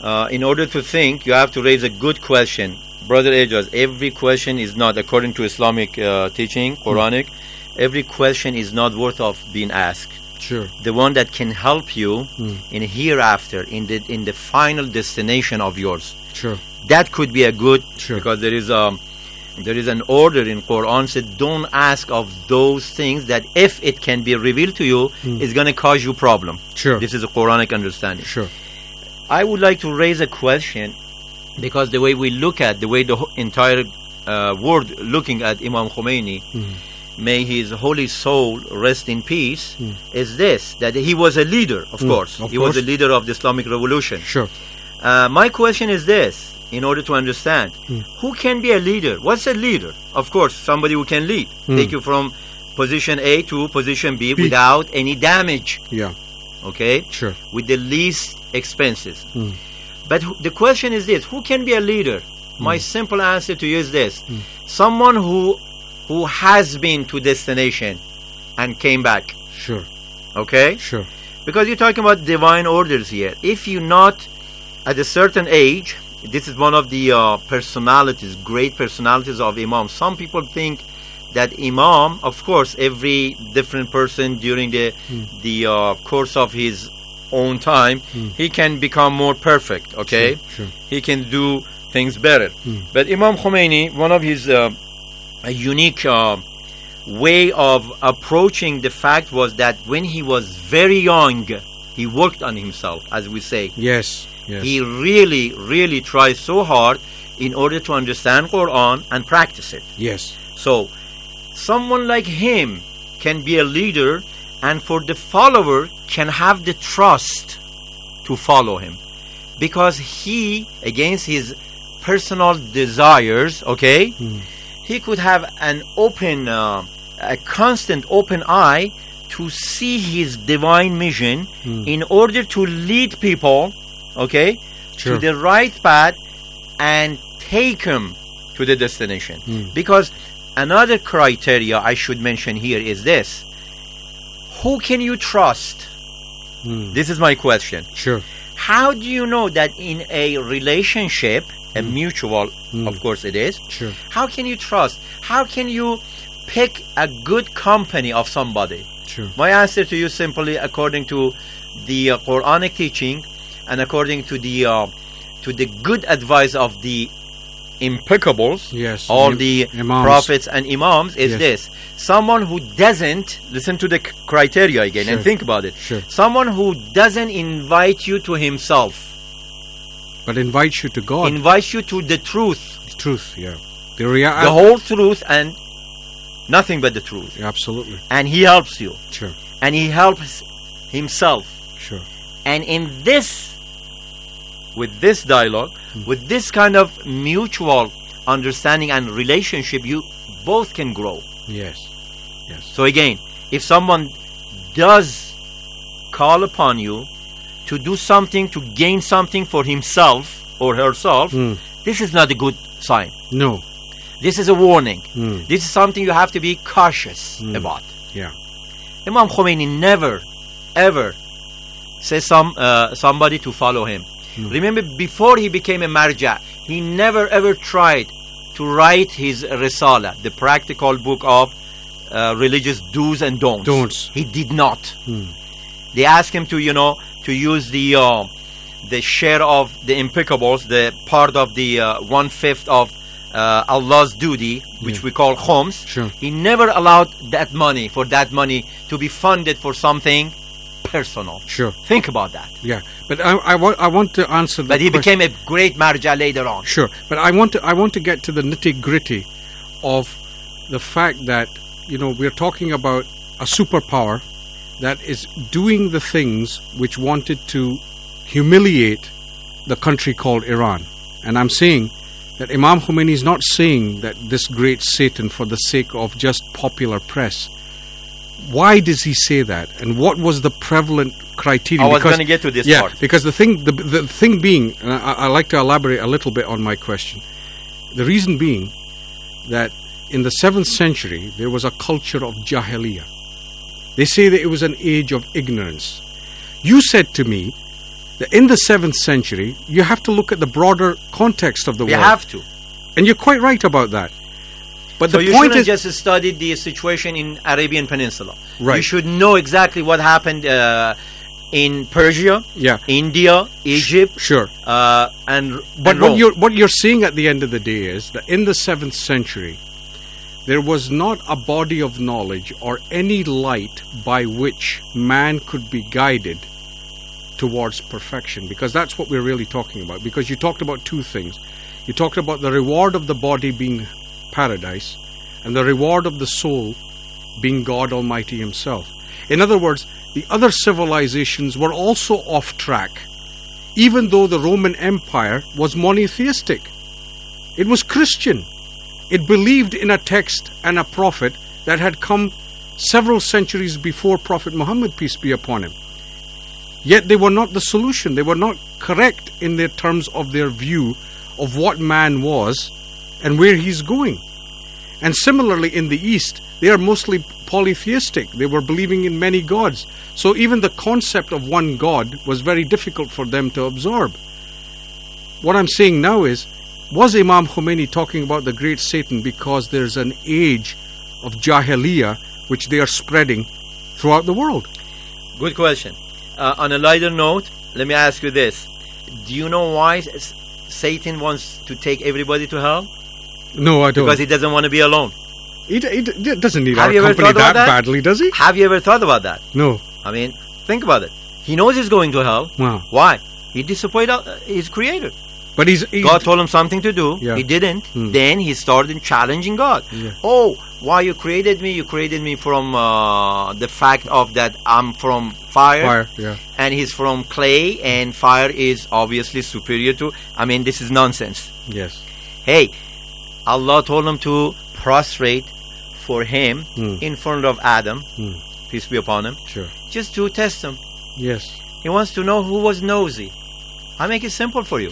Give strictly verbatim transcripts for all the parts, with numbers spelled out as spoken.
uh, in order to think, you have to raise a good question. Brother Ejaz, every question is not, according to Islamic uh, teaching, Quranic, mm. every question is not worth of being asked. Sure. The one that can help you mm. in hereafter, in the in the final destination of yours. Sure. That could be a good, sure. because there is a there is an order in Quran said, don't ask of those things that if it can be revealed to you, mm. is going to cause you problem. Sure. This is a Quranic understanding. Sure. I would like to raise a question, because the way we look at, the way the entire uh, world looking at Imam Khomeini, mm. may his holy soul rest in peace, mm. is this, that he was a leader, of mm. course. Of he course. was a leader of the Islamic Revolution. Sure. Uh, my question is this, in order to understand, mm. who can be a leader? What's a leader? Of course, somebody who can lead. Mm. Take you from position A to position B, B. without any damage. Yeah. Okay? Sure. With the least expenses. Mm. But the question is this, who can be a leader? My mm. simple answer to you is this. Mm. Someone who who has been to destination and came back. Sure. Okay? Sure. Because you're talking about divine orders here. If you're not at a certain age, this is one of the uh, personalities, great personalities of Imam. Some people think that Imam, of course, every different person during the mm. the uh, course of his own time, mm. he can become more perfect, okay? Sure, sure. He can do things better. Mm. But Imam Khomeini, one of his uh, a unique uh, way of approaching the fact was that when he was very young, he worked on himself, as we say. Yes, yes. He really, really tried so hard in order to understand Quran and practice it. Yes. So, someone like him can be a leader, and for the follower can have the trust to follow him, because he, against his personal desires, okay, mm. he could have an open, uh, a constant open eye to see his divine mission mm. in order to lead people, okay, sure. to the right path and take them to the destination. Mm. Because another criteria I should mention here is this. Who can you trust? Mm. This is my question. Sure. How do you know that in a relationship, a mm. mutual, mm. of course it is, sure. how can you trust? How can you pick a good company of somebody? Sure. My answer to you simply, according to the uh, Quranic teaching and according to the uh, to the good advice of the impeccables, yes, all im- the imams. prophets and imams, is yes. this. Someone who doesn't, listen to the c- criteria again sure. and think about it. Sure. Someone who doesn't invite you to himself, but invites you to God. invites you to the truth. The truth, yeah. The, rea- The whole truth and nothing but the truth. Yeah, absolutely. And he helps you. Sure. And he helps himself. Sure. And in this, with this dialogue, mm. with this kind of mutual understanding and relationship, you both can grow. Yes. Yes. So again, if someone does call upon you to do something, to gain something for himself or herself, mm. this is not a good sign. No. This is a warning. Mm. This is something you have to be cautious mm. about. Yeah. Imam Khomeini never, ever says some uh, somebody to follow him. Mm. Remember, before he became a marja, he never ever tried to write his Risala, the practical book of uh, religious do's and don'ts. Don'ts. He did not. Mm. They asked him to, you know, to use the uh, the share of the impeccables, the part of the uh, one fifth of uh, Allah's duty, which yeah. we call khums. Sure. He never allowed that money, for that money, to be funded for something personal. Sure. Think about that. Yeah, but I, I want I want to answer that. But he question. became a great marja later on. Sure, but I want to I want to get to the nitty gritty of the fact that, you know, we're talking about a superpower that is doing the things which wanted to humiliate the country called Iran. And I'm saying that Imam Khomeini is not saying that this great Satan for the sake of just popular press. Why does he say that? And what was the prevalent criteria? I was going to get to this yeah, part. because the thing, the, the thing being, and I, I like to elaborate a little bit on my question. The reason being that in the seventh century, there was a culture of Jahiliyyah. They say that it was an age of ignorance. You said to me that in the seventh century, you have to look at the broader context of the We world. have to. And you're quite right about that. But So the you point shouldn't is, just study the situation in Arabian Peninsula. Right. You should know exactly what happened uh, in Persia, yeah, India, Egypt, sure. uh, and But and what Rome. you're what you're seeing at the end of the day is that in the seventh century, there was not a body of knowledge or any light by which man could be guided towards perfection, because that's what we're really talking about. Because you talked about two things. You talked about the reward of the body being paradise, and the reward of the soul being God Almighty Himself. In other words, the other civilizations were also off track, even though the Roman Empire was monotheistic. It was Christian. It believed in a text and a prophet that had come several centuries before Prophet Muhammad, peace be upon him. Yet they were not the solution. They were not correct in their terms of their view of what man was and where he's going. And similarly in the East, they are mostly polytheistic. They were believing in many gods. So even the concept of one God was very difficult for them to absorb. What I'm saying now is, was Imam Khomeini talking about the great Satan because there's an age of Jahiliyyah which they are spreading throughout the world? Good question. Uh, on a lighter note, let me ask you this. Do you know why S- Satan wants to take everybody to hell? No, I don't. Because he doesn't want to be alone. He, d- he d- doesn't need Have our you ever company thought about that, that? badly, does he? Have you ever thought about that? No. I mean, think about it. He knows he's going to hell. Wow. Why? He disappointed uh, his creator. But he's, he's God told him something to do. Yeah. He didn't. Hmm. Then he started challenging God. Yeah. Oh, why you created me? You created me from uh, the fact of that I'm from fire, fire. Yeah. and he's from clay, and fire is obviously superior to. I mean, this is nonsense. Yes. Hey, Allah told him to prostrate for him Hmm. in front of Adam, Hmm. peace be upon him, Sure. just to test him. Yes. He wants to know who was nosy. I make it simple for you.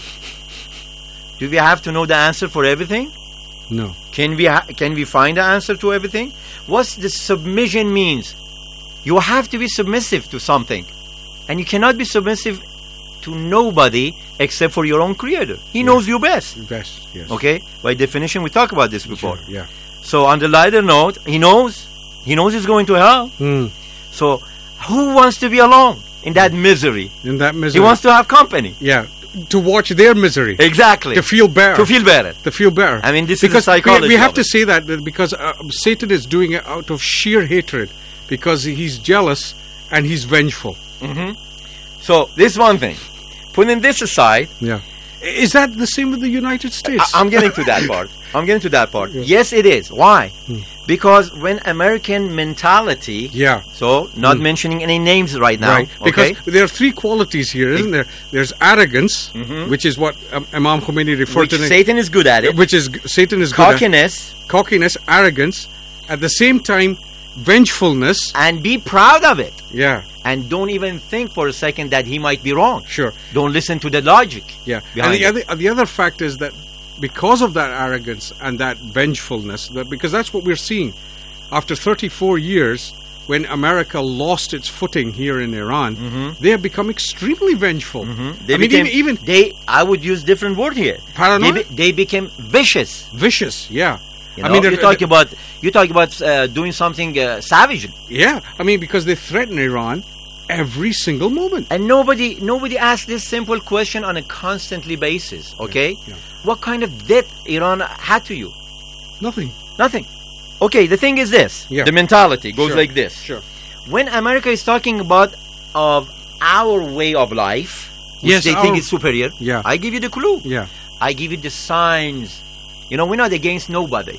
Do we have to know the answer for everything? No. Can we ha- can we find the answer to everything? What's the submission means? You have to be submissive to something, and you cannot be submissive to nobody except for your own creator. He Yes. knows you best. Best. Yes. Okay? By definition, we talked about this before. Sure. Yeah. So on the lighter note, he knows. He knows he's going to hell. Hmm. So who wants to be alone in that misery? In that misery. He wants to have company. Yeah. To watch their misery. Exactly. To feel better. To feel better. To feel better. I mean, this because is the psychology we, we have of to it. say that, that because uh, Satan is doing it out of sheer hatred, because he's jealous and he's vengeful. hmm So this one thing. Putting this aside, Yeah. Is that the same with the United States? I- I'm getting to that part. I'm getting to that part. Yeah. Yes, it is. Why? Hmm. Because when American mentality, yeah. so not Hmm. mentioning any names right now, Right. Because okay? there are three qualities here, isn't there? There's arrogance, Mhm. which is what um, Imam Khomeini referred Which to. Satan is good at it. Which is Satan is good at. Cockiness, Cockiness, arrogance, at the same time, vengefulness. and be proud of it. Yeah, And don't even think for a second that he might be wrong. sure. Don't listen to the logic. Yeah. And behind the it. other, uh, the other fact is that because of that arrogance and that vengefulness, that because that's what we're seeing after thirty-four years, when America lost its footing here in Iran, Mhm. they have become extremely vengeful. Mhm. They I mean, became, even, even they. I would use different word here. They, paranoid, be, they became vicious. vicious. Yeah. You I know, mean, you're they're- talking about you're talking about uh, doing something uh, savage, Yeah, I mean, because they threaten Iran every single moment. and nobody nobody asks this simple question on a constantly basis. Okay, Yeah. what kind of debt Iran had to you? Nothing. Nothing. Okay, the thing is this: Yeah. the mentality goes Sure. like this. Sure. When America is talking about of our way of life, which Yes, they think our- is superior, Yeah. I give you the clue. Yeah. I give you the signs. You know, we're not against nobody.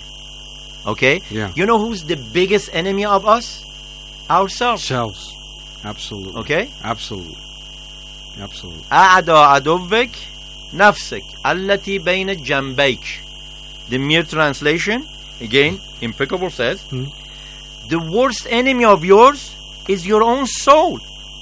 Okay? Yeah. You know who's the biggest enemy of us? Ourselves. Selves. Absolutely. Okay? Absolutely. Absolutely. أعدى عدوك نفسك التي بين جنبيك. The mere translation, again, impeccable, says, Hmm. the worst enemy of yours is your own soul,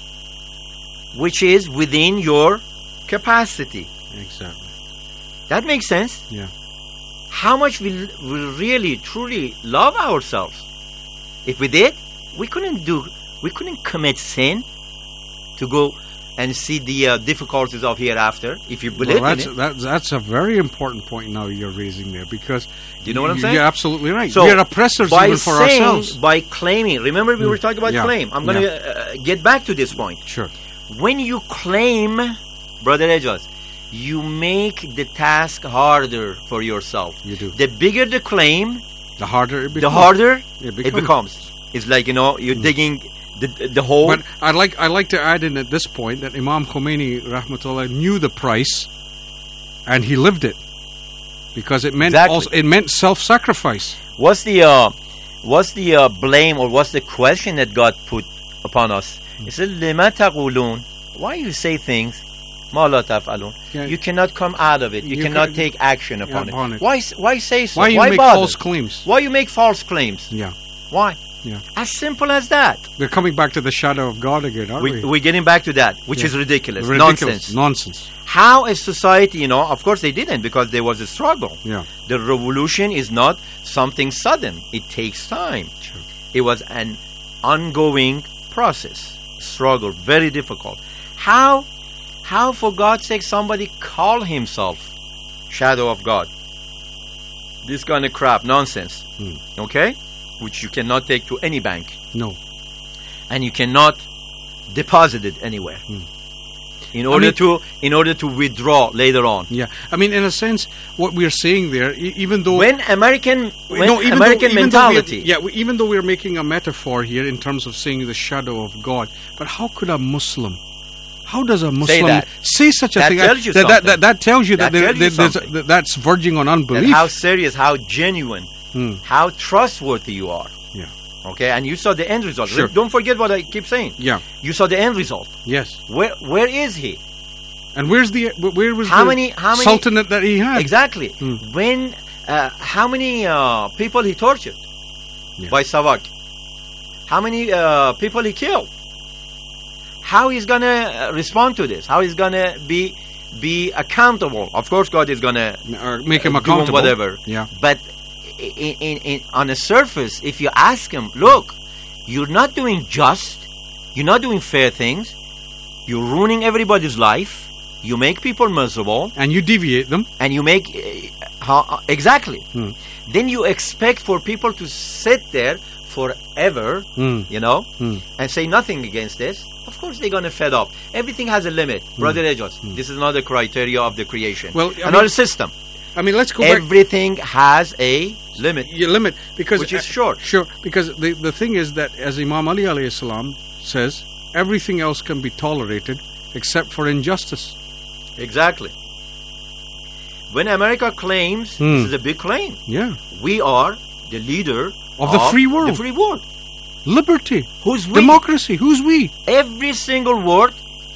which is within your capacity. Exactly. That makes sense. Yeah. How much we, we really, truly love ourselves. If we did, we couldn't do, we couldn't commit sin to go and see the uh, difficulties of hereafter, if you believe Well, that's, in it. that's, that's a very important point now you're raising there, because Do you know what I'm saying? You're absolutely right. So we're oppressors by even for saying, ourselves. by claiming, remember we were talking about Yeah. claim. I'm going to uh, get back to this point. Sure. When you claim, Brother Ejaz, you make the task harder for yourself. You do. The bigger the claim, The harder it becomes. the harder It it becomes. becomes. It's like, you know, you're digging the the hole. But I'd like I'd like to add in at this point that Imam Khomeini, rahmatullah, knew the price, and he lived it, because it meant Exactly. also it meant self-sacrifice. What's the uh, what's the uh, blame, or what's the question that God put upon us? He said, "Lima taqulun?" Why you say things? Ma la taf'alun. Yeah. You cannot come out of it. You, You cannot can- take action upon, Yeah, upon it. it. Why? s- Why say so? Why you make bother? false claims? Why you make false claims? Yeah, Why? yeah. As simple as that. We're coming back to the shadow of God again, aren't we? We, we're getting back to that, which Yeah. is ridiculous. Ridiculous. Nonsense. Nonsense. How a society, you know, of course they didn't, because there was a struggle. Yeah. The revolution is not something sudden. It takes time. Sure. It was an ongoing process, struggle, very difficult. How, how for God's sake, somebody call himself shadow of God? This kind of crap, nonsense. Hmm. Okay? Which you cannot take to any bank. No. And you cannot deposit it anywhere. Hmm. In order mean- to in order to withdraw later on. Yeah. I mean, in a sense, what we're saying there, e- even though When American when No, even American though, even though we're- mentality. yeah, we- even though we're making a metaphor here in terms of saying the shadow of God, but how could a Muslim, how does a Muslim that. say such a That thing? tells you that, that, something. that, that tells you that, That there, tells you there- there's something. that that's verging on that unbelief. how serious, how genuine, Hmm. how trustworthy you are. Yeah. Okay, and you saw the end result. Sure. Don't forget what I keep saying. Yeah. You saw the end result. Yes. Where where is he? And where's the where was How the many- how many- sultanate that he had? Exactly. Hmm. When uh, how many uh, people he tortured Yeah. by Savak? How many uh, people he killed? How he's gonna uh, respond to this? How he's gonna be be accountable? Of course, God is gonna Or make him uh, do accountable. whatever. Yeah. But in, in, in, on the surface, if you ask him, look, you're not doing just, you're not doing fair things, you're ruining everybody's life, you make people miserable, And you deviate them. and you make uh, how, exactly. Hmm. Then you expect for people to sit there forever, Hmm. you know, Hmm. and say nothing against this. Of course, they're gonna fed up. Everything has a limit, brother Ejos. This is another criteria of the creation. Hmm. Well, I another mean- system. I mean, let's go back. Everything has a limit. You limit because Which is short. Sure, because the the thing is that, as Imam Ali alayhi salam says, everything else can be tolerated except for injustice. Exactly. When America claims, Hmm. this is a big claim, Yeah, we are the leader Of the free world. The free world. liberty, Who's we? democracy. Who's we? Every single word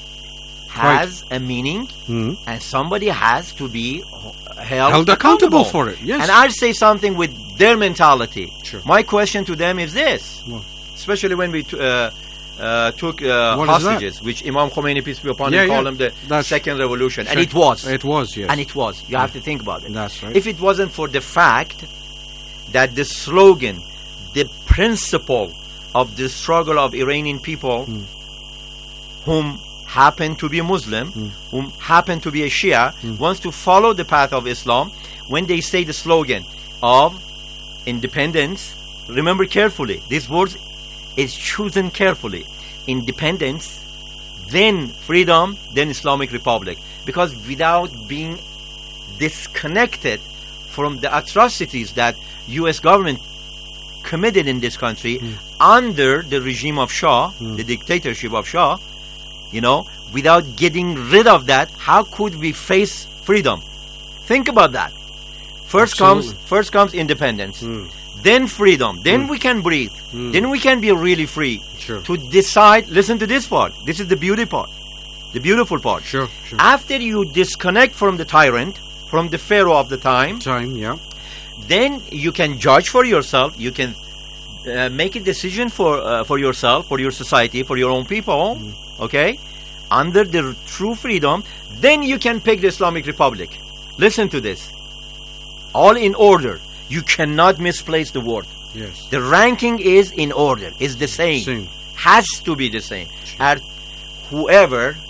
has a meaning, Hmm. and somebody has to be held, Held accountable for it, yes. And I'll say something with their mentality. Sure. My question to them is this, What? especially when we t- uh, uh, took uh, What is that? hostages, which Imam Khomeini, peace be upon Yeah, him, yeah. called them the That's- second revolution, and Sure. it was. It was, yes. And it was. You have to think about it. That's right. If it wasn't for the fact that the slogan, the principle of the struggle of Iranian people, Mm. whom happen to be Muslim, Mm. whom happen to be a Shia, Mm. wants to follow the path of Islam, when they say the slogan of independence, remember carefully, this word is chosen carefully. Independence, then freedom, then Islamic Republic. Because without being disconnected from the atrocities that U S government committed in this country Mm. under the regime of Shah, Mm. the dictatorship of Shah, you know, without getting rid of that, how could we face freedom? Think about that. First Absolutely. comes first comes independence, Mm. then freedom, then Mm. we can breathe, Mm. then we can be really free Sure. to decide. Listen to this part. This is the beauty part, the beautiful part. Sure, sure. After you disconnect from the tyrant, from the pharaoh of the time, Time, yeah. then you can judge for yourself. You can uh, make a decision for uh, for yourself, for your society, for your own people. Mm. Okay, under the true freedom, then you can pick the Islamic Republic. Listen to this. All in order. You cannot misplace the word. Yes. The ranking is in order. Is the same. Same. Has to be the same. And whoever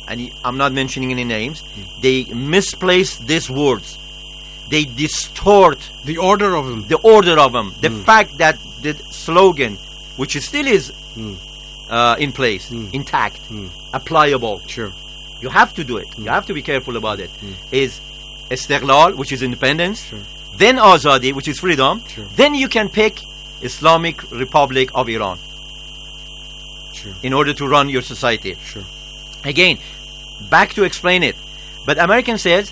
and he, I'm not mentioning any names, they misplace these words. They distort the order of them. The order of them. The Mm. fact that the slogan, which is still is Mm. uh, in place, Mm. intact, Mm. applicable. Sure. You have to do it. You have to be careful about it. Is istiqlal, which is independence, Sure. then azadi, which is freedom, Sure. then you can pick Islamic Republic of Iran Sure. in order to run your society. Sure. Again, back to explain it. But American says,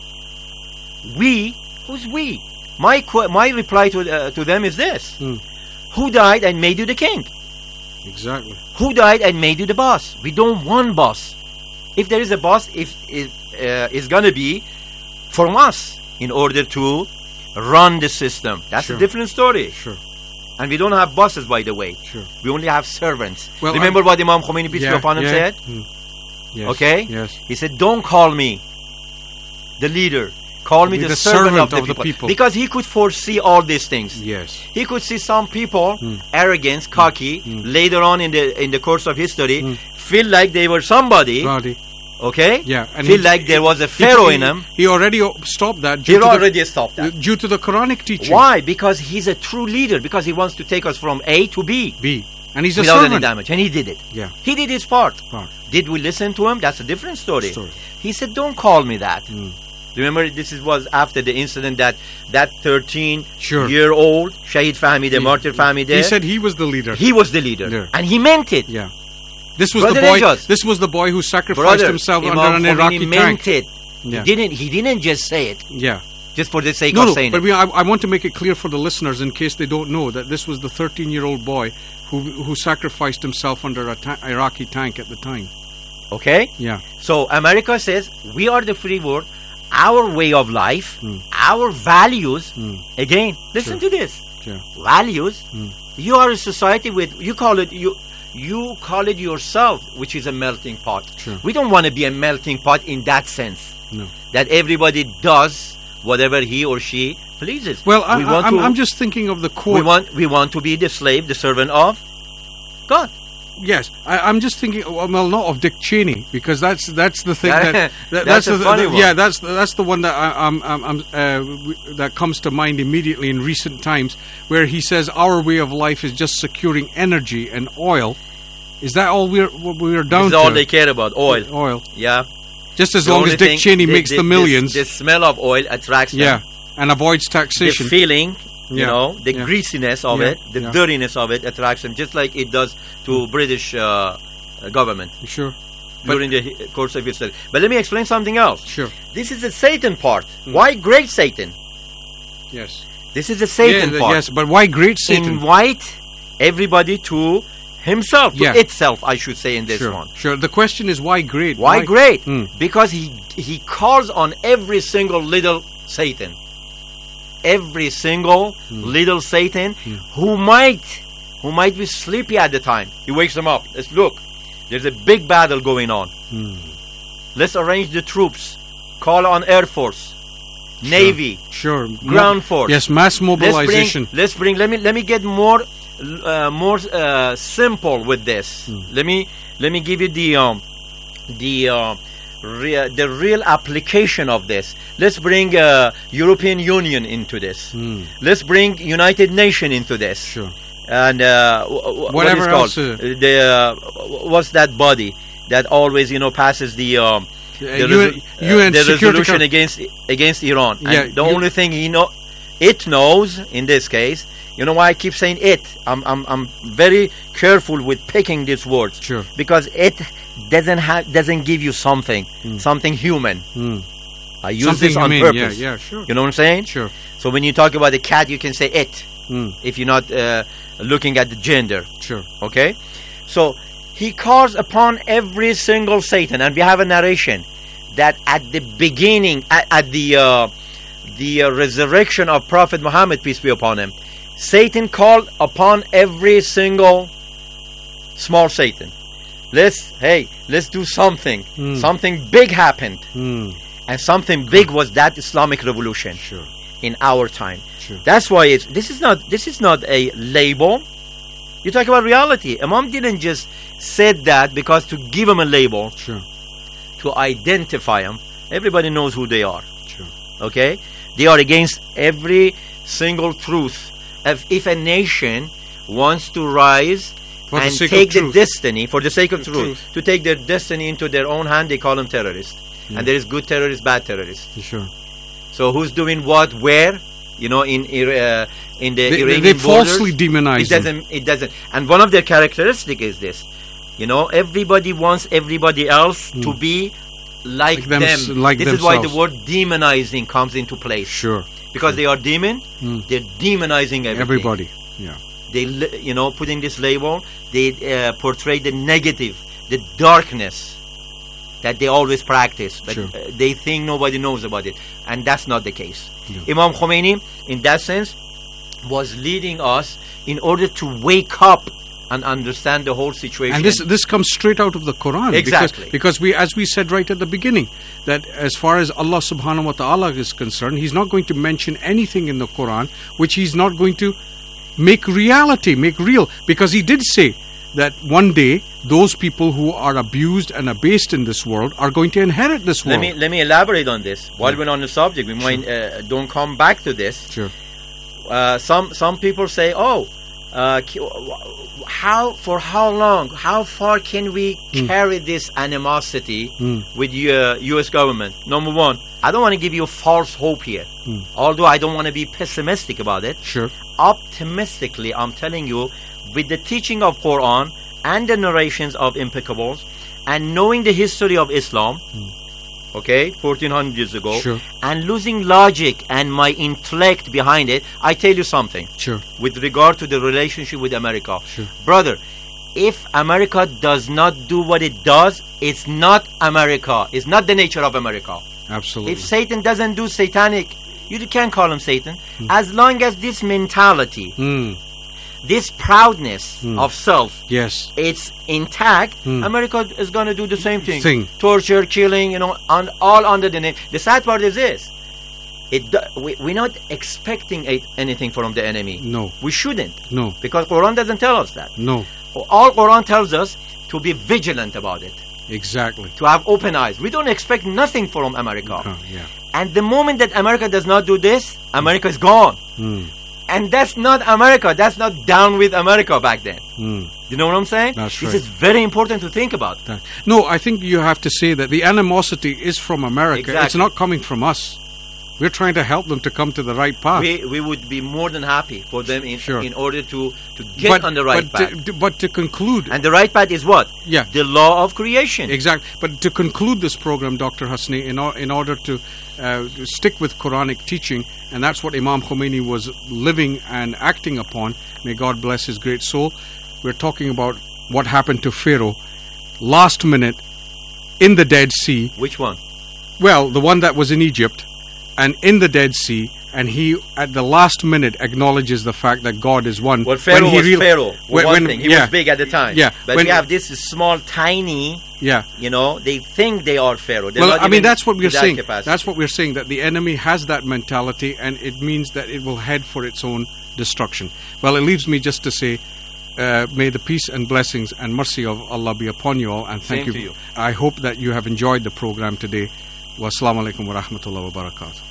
we, who's we? My qu- my reply to uh, to them is this: Mm. who died and made you the king? Exactly. Who died and made you the boss? We don't want boss. If there is a boss, if it uh, is gonna be from us in order to run the system. That's Sure. a different story. Sure. And we don't have bosses, by the way. Sure. We only have servants. Well, Remember I'm- what Imam Khomeini, peace be Yeah, upon him, yeah. said? Mm. Yes. Okay? Yes. He said, don't call me the leader. Call me Be the, the servant, servant of, the, of the people. people. Because he could foresee all these things. Yes. He could see some people, Mm. arrogance, cocky, Mm. later on in the in the course of history, Mm. feel like they were somebody, Radi. okay? Yeah. And feel he- like there was a he- pharaoh he, in him. He already o- stopped that. He Due to already stopped the, that. due to the Quranic teaching. Why? Because he's a true leader. Because he wants to take us from A to B B. And he's a without any servant. damage. And he did it. Yeah. He did his part. Part. Did we listen to him? That's a different story. Story. He said, don't call me that. Mm. Remember, this is, was after the incident that that Sure. thirteen-year-old Shahid Fahmy, the He- martyr Fahmy there, He said he was the leader. he was the leader. Yeah. And he meant it. Yeah. This was Brother the boy. Ejaz. This was the boy who sacrificed Brother, himself Imam under an Khomeini Iraqi meant tank. it. Yeah. He didn't. He didn't just say it Yeah. just for the sake No, of no. saying But it. we, I, I want to make it clear for the listeners, in case they don't know, that this was the thirteen-year-old boy who who sacrificed himself under a ta- Iraqi tank at the time. Okay. Yeah. So America says we are the free world. Our way of life, Mm. our values. Mm. Again, listen Sure. to this. Yeah. Values. Mm. You are a society with. You call it you. You call it yourself, which is a melting pot. Sure. We don't want to be a melting pot in that sense. No. That everybody does whatever he or she pleases. Well, I, we want I, I'm, to, I'm just thinking of the quote. we want we want to be the slave, the servant of God. Yes, I, I'm just thinking. Well, not of Dick Cheney, because that's that's the thing That- that, that that's a the, funny the- one. Yeah, that's that's the one that I, I'm, I'm, I'm uh, w- that comes to mind immediately in recent times, where he says our way of life is just securing energy and oil. Is that all we're we're down This is to? all they care about, oil. Oil. Yeah. Just as The long only as Dick thing- Cheney the- makes the- the millions. The, the smell of oil attracts yeah, them. and avoids The taxation. feeling, you Yeah. know, the Yeah. greasiness of Yeah. it, the Yeah. dirtiness of it attracts them, just like it does to British uh, uh, government Sure. But- during the hi- course of history. But let me explain something else. Sure. This is the Satan part. Mm. Why great Satan? Yes. This is the Satan Yeah, part. yes, but why great Satan? Invite everybody to himself, to Yeah. itself, I should say, in this sure. one. Sure. The question is why great? Why, great? Mm. Because he he calls on every single little Satan, every single little Satan who might who might be sleepy at the time. He wakes them up. Let's look. There's a big battle going on. Mm. Let's arrange the troops. Call on Air Force, Navy, Sure. ground Mo- force. Yes, mass Let's mobilization. bring, let's bring. Let me let me get more uh, more uh, simple with this. Let me let me give you the um, the uh, rea- the real application of this. Let's bring uh, European Union into this. Mm. Let's bring United Nations into this. Sure. And uh, w- w- what Whatever is called else, uh, the uh, w- what's that body that always you know passes the um, Uh, the, U N reso- U N uh, the Security resolution Coun- against against Iran. And Yeah, the you- only thing he know, it knows in this case. You know why I keep saying it? I'm I'm I'm very careful with picking these words. Sure. Because it doesn't have doesn't give you something something human. Mm. I use Something this on humane, purpose. Yeah, yeah, sure. You know what I'm saying? Sure. So when you talk about the cat, you can say it Mm. if you're not uh, looking at the gender. Sure. Okay, so he calls upon every single Satan, and we have a narration that at the beginning, at, at the uh, the uh, resurrection of Prophet Muhammad, peace be upon him, Satan called upon every single small Satan. Let's hey, let's do something. Mm. Something big happened, Mm. and something big was that Islamic revolution Sure. in our time. Sure. That's why it's this is not this is not a label. You talk about reality. Imam didn't just said that because to give him a label, Sure. to identify them. Everybody knows who they are. Sure. Okay? They are against every single truth. If, if a nation wants to rise For the and sake of take the truth. destiny, for the sake of The truth, truth. to take their destiny into their own hand, they call them terrorists. Yeah. And there is good terrorists, bad terrorists. Sure. So who's doing what, where? You know, in uh, in the They, they, Iranian they borders, falsely demonize it them. doesn't. It doesn't. And one of their characteristics is this. You know, everybody wants everybody else to be like, Like them- them. like this is why the themselves. word demonizing comes into place. Sure. Because they are demon, Mm. they're demonizing everything. Everybody. Yeah. They, li- you know, putting this label, they uh, portray the negative, the darkness that they always practice, but Sure. uh, they think nobody knows about it, and that's not the case. Yeah. Imam Khomeini, in that sense, was leading us in order to wake up and understand the whole situation. And this this comes straight out of the Quran. Exactly. Because, because we, as we said right at the beginning, that as far as Allah subhanahu wa ta'ala is concerned, He's not going to mention anything in the Quran which He's not going to make reality, make real. Because He did say that one day those people who are abused and abased in this world are going to inherit this let world. me let me elaborate on this. While we're on the subject, we might uh, don't come back to this. Sure. Uh, some some people say, "Oh, uh, ki- how for how long? How far can we carry this animosity with uh, U S government?" Number one, I don't want to give you false hope here, although I don't want to be pessimistic about it. Sure. Optimistically, I'm telling you, with the teaching of Quran and the narrations of impeccables, and knowing the history of Islam. Okay, fourteen hundred years ago, Sure. and losing logic and my intellect behind it, I tell you something. Sure. With regard to the relationship with America, Sure. brother, if America does not do what it does, it's not America. It's not the nature of America. Absolutely. If Satan doesn't do satanic, you can't call him Satan. As long as this mentality, Mm. this proudness of self, Yes. it's intact, America is going to do the same thing. Thing. Torture, killing, you know, on, all under the name. The sad part is this. It, do- we, we're not expecting a, anything from the enemy. No. We shouldn't. No. Because Quran doesn't tell us that. No. All Quran tells us to be vigilant about it. Exactly. To have open eyes. We don't expect nothing from America. Oh, yeah. And the moment that America does not do this, America is gone. Mm. And that's not America. That's not down with America back then. Mm. You know what I'm saying? That's this right. is very important to think about. That. No, I think you have to say that the animosity is from America. Exactly. It's not coming from us. We're trying to help them to come to the right path. We we would be more than happy for them in, Sure. in order to, to get on the right but path. To, but to conclude, And the right path is what? Yeah. The law of creation. exactly. But to conclude this program, Doctor Hasni, in, or, in order to uh, stick with Quranic teaching, and that's what Imam Khomeini was living and acting upon. May God bless his great soul. We're talking about what happened to Pharaoh last minute in the Dead Sea. Which one? Well, the one that was in Egypt and in the Dead Sea, and he at the last minute acknowledges the fact that God is one. Well, Pharaoh he was real- Pharaoh. For when- one when- thing, he yeah, was big at the time. Yeah, But when- we have this small, tiny. Yeah. You know, they think they are Pharaoh. They're Well, not I mean, even that's what to we're that saying. capacity. That's what we're saying, that the enemy has that mentality, and it means that it will head for its own destruction. Well, it leaves me just to say, uh, may the peace and blessings and mercy of Allah be upon you all, and thank Same you. to you. I hope that you have enjoyed the program today. Wassalamu alaikum wa rahmatullahi wa barakatuh.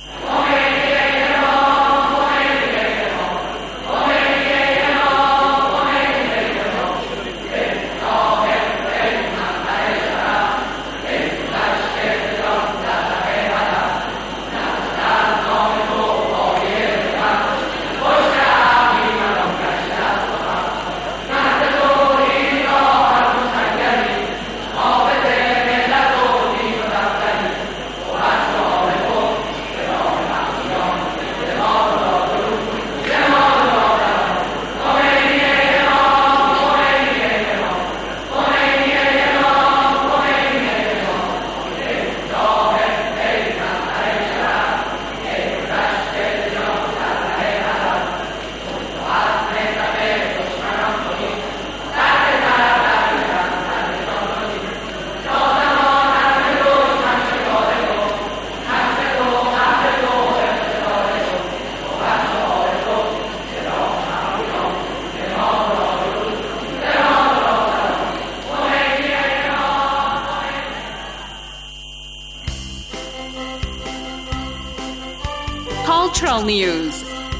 Cultural news.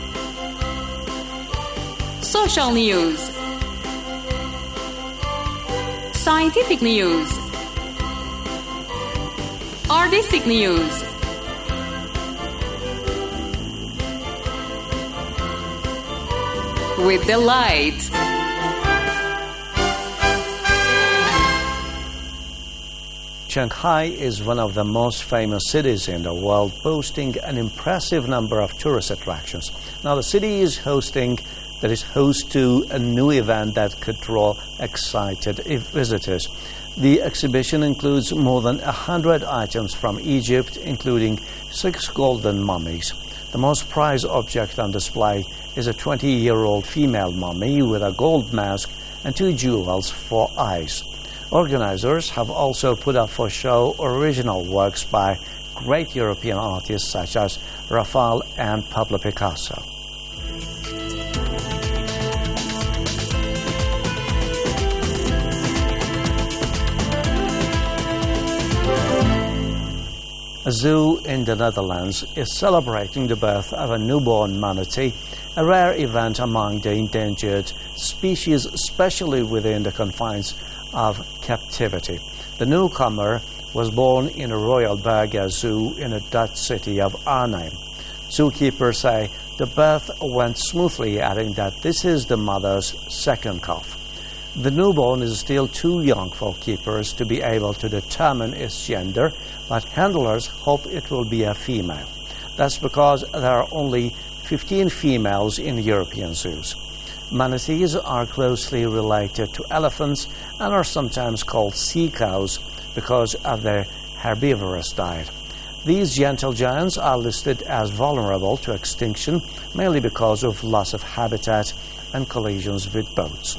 Social news. Scientific news. Artistic news. With delight. Shanghai is one of the most famous cities in the world, boasting an impressive number of tourist attractions. Now, the city is hosting, that is host to a new event that could draw excited visitors. The exhibition includes more than one hundred items from Egypt, including six golden mummies. The most prized object on display is a twenty-year-old female mummy with a gold mask and two jewels for eyes. Organizers have also put up for show original works by great European artists such as Raphael and Pablo Picasso. A zoo in the Netherlands is celebrating the birth of a newborn manatee, a rare event among the endangered species, especially within the confines of captivity. The newcomer was born in a Royal Berger Zoo in the Dutch city of Arnhem. Zookeepers say the birth went smoothly, adding that this is the mother's second calf. The newborn is still too young for keepers to be able to determine its gender, but handlers hope it will be a female. That's because there are only fifteen females in European zoos. Manatees are closely related to elephants and are sometimes called sea cows because of their herbivorous diet. These gentle giants are listed as vulnerable to extinction, mainly because of loss of habitat and collisions with boats.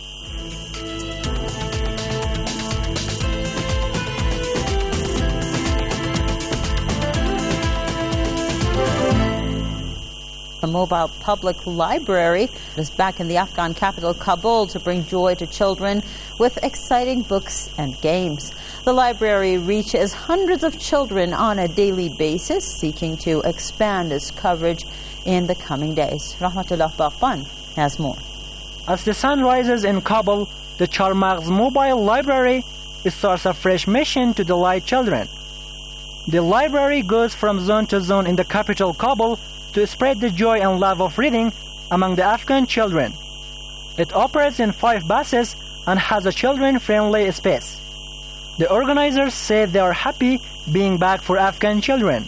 A mobile public library is back in the Afghan capital, Kabul, to bring joy to children with exciting books and games. The library reaches hundreds of children on a daily basis, seeking to expand its coverage in the coming days. Rahmatullah Baghban has more. As the sun rises in Kabul, the Charmaghz Mobile Library starts a fresh mission to delight children. The library goes from zone to zone in the capital, Kabul, to spread the joy and love of reading among the Afghan children. It operates in five buses and has a children-friendly space. The organizers say they are happy being back for Afghan children.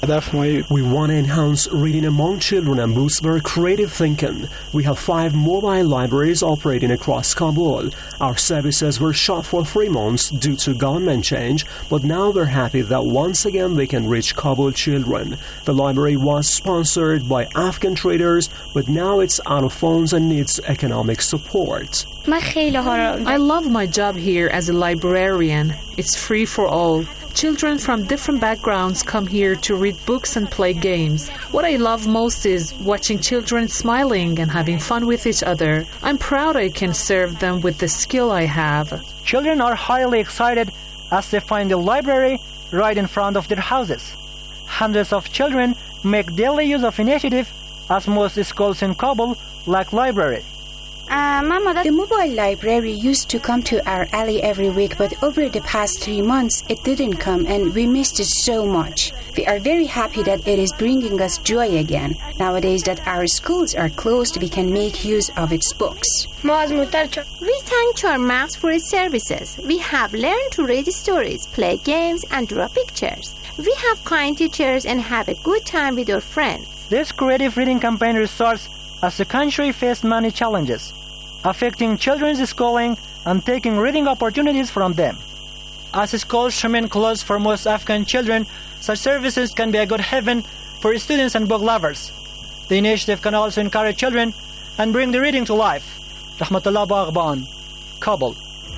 We want to enhance reading among children and boost their creative thinking. We have five mobile libraries operating across Kabul. Our services were shut for three months due to government change, but now they're happy that once again they can reach Kabul children. The library was sponsored by Afghan traders, but now it's out of funds and needs economic support. I love my job here as a librarian. It's free for all. Children from different backgrounds come here to read books and play games. What I love most is watching children smiling and having fun with each other. I'm proud I can serve them with the skill I have. Children are highly excited as they find the library right in front of their houses. Hundreds of children make daily use of initiative as most schools in Kabul lack library. The mobile library used to come to our alley every week, but over the past three months it didn't come and we missed it so much. We are very happy that it is bringing us joy again. Nowadays that our schools are closed, we can make use of its books. We thank Charmaghz for its services. We have learned to read stories, play games and draw pictures. We have kind teachers and have a good time with our friends. This creative reading campaign results as the country faced many challenges, affecting children's schooling and taking reading opportunities from them. As schools remain closed for most Afghan children, such services can be a good haven for students and book lovers. The initiative can also encourage children and bring the reading to life. Rahmatullah Baghban, Kabul.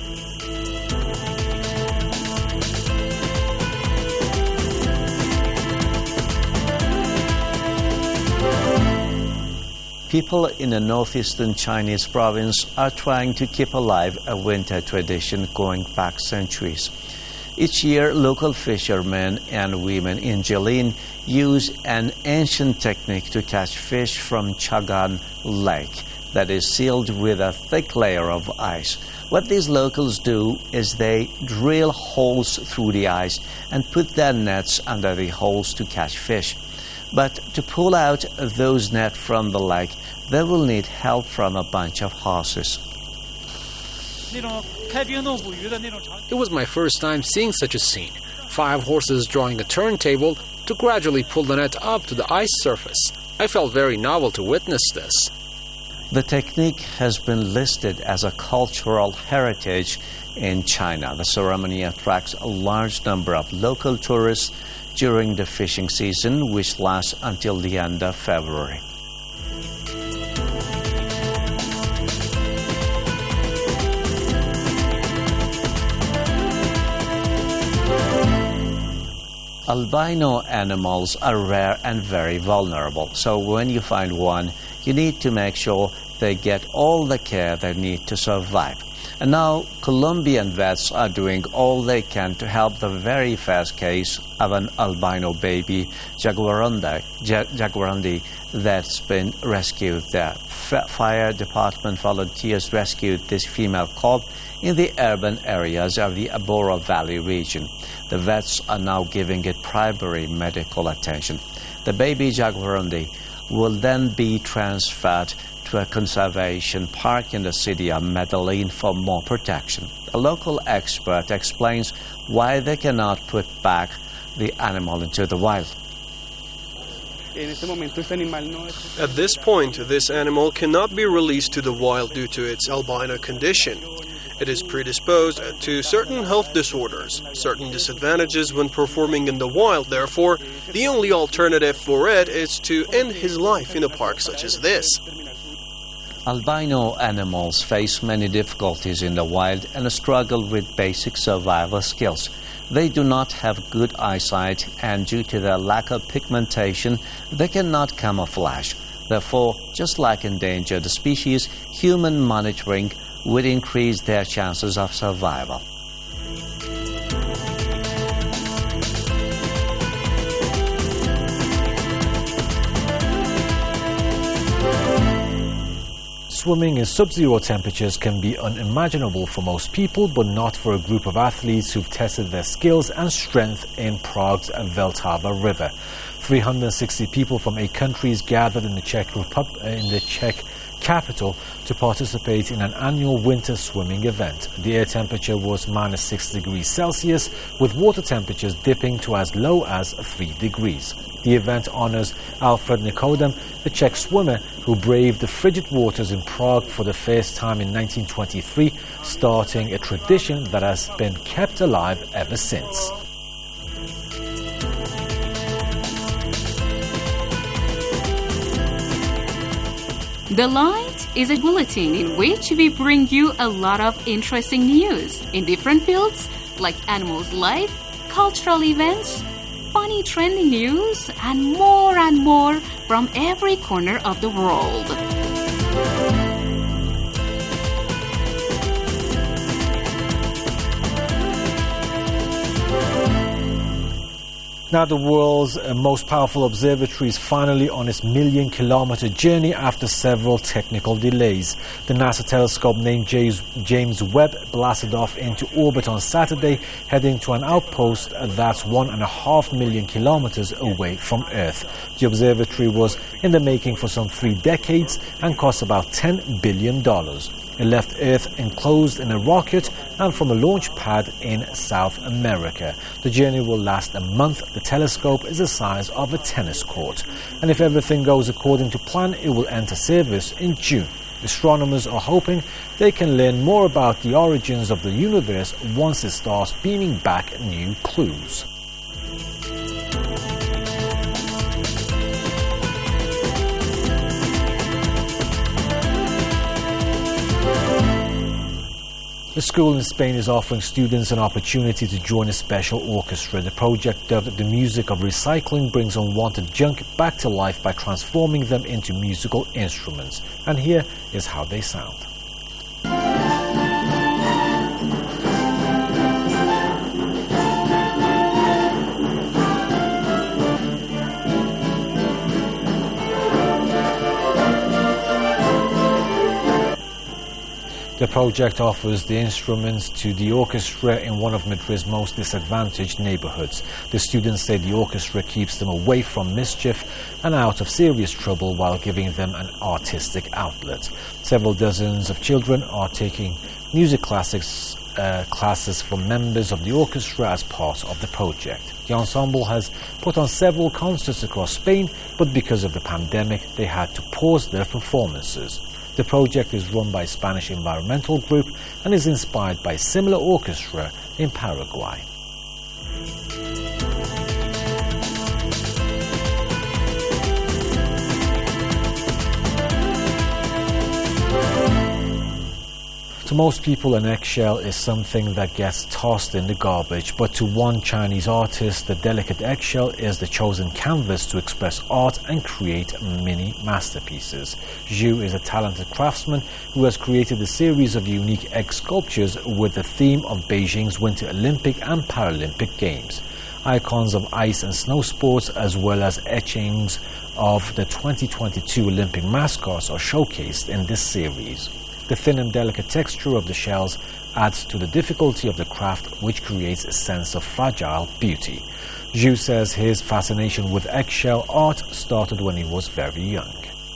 People in the northeastern Chinese province are trying to keep alive a winter tradition going back centuries. Each year, local fishermen and women in Jilin use an ancient technique to catch fish from Chagan Lake that is sealed with a thick layer of ice. What these locals do is they drill holes through the ice and put their nets under the holes to catch fish. But to pull out those nets from the lake, they will need help from a bunch of horses. It was my first time seeing such a scene. Five horses drawing a turntable to gradually pull the net up to the ice surface. I felt very novel to witness this. The technique has been listed as a cultural heritage in China. The ceremony attracts a large number of local tourists during the fishing season, which lasts until the end of February. Albino animals are rare and very vulnerable, so when you find one, you need to make sure they get all the care they need to survive. And now, Colombian vets are doing all they can to help the very first case of an albino baby, jaguarundi, jaguarundi that's been rescued there. F- fire department volunteers rescued this female cub in the urban areas of the Abora Valley region. The vets are now giving it primary medical attention. The baby jaguarundi will then be transferred to a conservation park in the city of Medellin for more protection. A local expert explains why they cannot put back the animal into the wild. At this point, this animal cannot be released to the wild due to its albino condition. It is predisposed to certain health disorders, certain disadvantages when performing in the wild. Therefore, the only alternative for it is to end his life in a park such as this. Albino animals face many difficulties in the wild and struggle with basic survival skills. They do not have good eyesight, and due to their lack of pigmentation, they cannot camouflage. Therefore, just like endangered species, human monitoring would increase their chances of survival. Swimming in sub-zero temperatures can be unimaginable for most people, but not for a group of athletes who've tested their skills and strength in Prague's Vltava River. three hundred sixty people from eight countries gathered in the Czech Republic, in the Czech capital to participate in an annual winter swimming event. The air temperature was minus six degrees Celsius, with water temperatures dipping to as low as three degrees. The event honors Alfred Nikodem, the Czech swimmer who braved the frigid waters in Prague for the first time in nineteen twenty-three, starting a tradition that has been kept alive ever since. The Light is a bulletin in which we bring you a lot of interesting news in different fields like animals' life, cultural events, funny trending news, and more and more from every corner of the world. Now the world's most powerful observatory is finally on its million-kilometer journey after several technical delays. The NASA telescope named James Webb blasted off into orbit on Saturday, heading to an outpost that's one and a half million kilometers away from Earth. The observatory was in the making for some three decades and cost about ten billion dollars. It left Earth enclosed in a rocket and from a launch pad in South America. The journey will last a month. The telescope is the size of a tennis court. And if everything goes according to plan, it will enter service in June. Astronomers are hoping they can learn more about the origins of the universe once it starts beaming back new clues. A school in Spain is offering students an opportunity to join a special orchestra. The project, dubbed The Music of Recycling, brings unwanted junk back to life by transforming them into musical instruments. And here is how they sound. The project offers the instruments to the orchestra in one of Madrid's most disadvantaged neighborhoods. The students say the orchestra keeps them away from mischief and out of serious trouble while giving them an artistic outlet. Several dozens of children are taking music classics uh, classes from members of the orchestra as part of the project. The ensemble has put on several concerts across Spain, but because of the pandemic, they had to pause their performances. The project is run by Spanish Environmental Group and is inspired by a similar orchestra in Paraguay. To most people, an eggshell is something that gets tossed in the garbage, but to one Chinese artist, the delicate eggshell is the chosen canvas to express art and create mini masterpieces. Zhu is a talented craftsman who has created a series of unique egg sculptures with the theme of Beijing's Winter Olympic and Paralympic Games. Icons of ice and snow sports, as well as etchings of the twenty twenty-two Olympic mascots, are showcased in this series. The thin and delicate texture of the shells adds to the difficulty of the craft, which creates a sense of fragile beauty. Zhu says his fascination with eggshell art started when he was very young.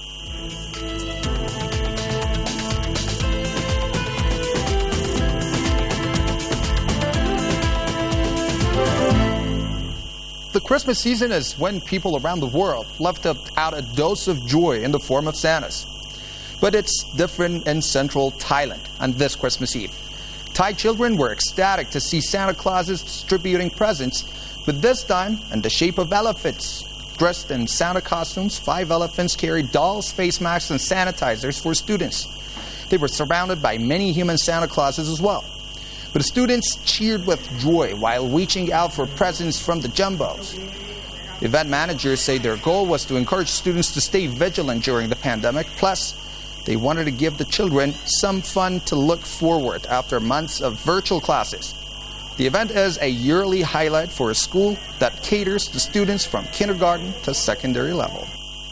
The Christmas season is when people around the world left out a dose of joy in the form of Santas. But it's different in central Thailand on this Christmas Eve. Thai children were ecstatic to see Santa Clauses distributing presents, but this time in the shape of elephants. Dressed in Santa costumes, five elephants carried dolls, face masks, and sanitizers for students. They were surrounded by many human Santa Clauses as well. But the students cheered with joy while reaching out for presents from the jumbos. Event managers say their goal was to encourage students to stay vigilant during the pandemic, plus they wanted to give the children some fun to look forward after months of virtual classes. The event is a yearly highlight for a school that caters to students from kindergarten to secondary level.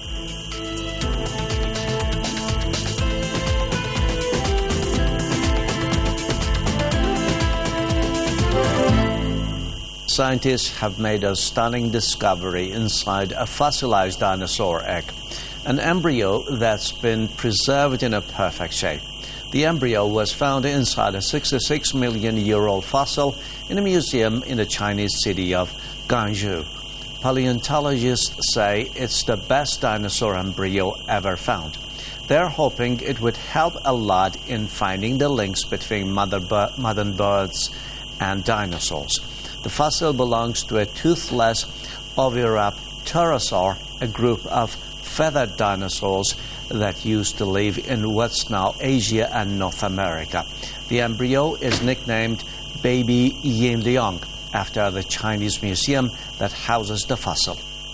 Scientists have made a stunning discovery inside a fossilized dinosaur egg. An embryo that's been preserved in a perfect shape. The embryo was found inside a sixty-six million year old fossil in a museum in the Chinese city of Guangzhou. Paleontologists say it's the best dinosaur embryo ever found. They're hoping it would help a lot in finding the links between mother bir- modern birds and dinosaurs. The fossil belongs to a toothless Oviraptorosaur, a group of feathered dinosaurs that used to live in what's now Asia and North America. The embryo is nicknamed Baby Yinliang after the Chinese museum that houses the fossil.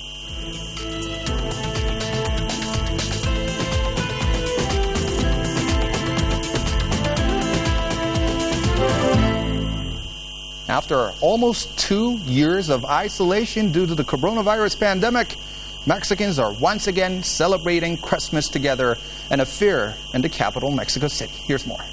After almost two years of isolation due to the coronavirus pandemic, Mexicans are once again celebrating Christmas together in a fair in the capital, Mexico City. Here's more.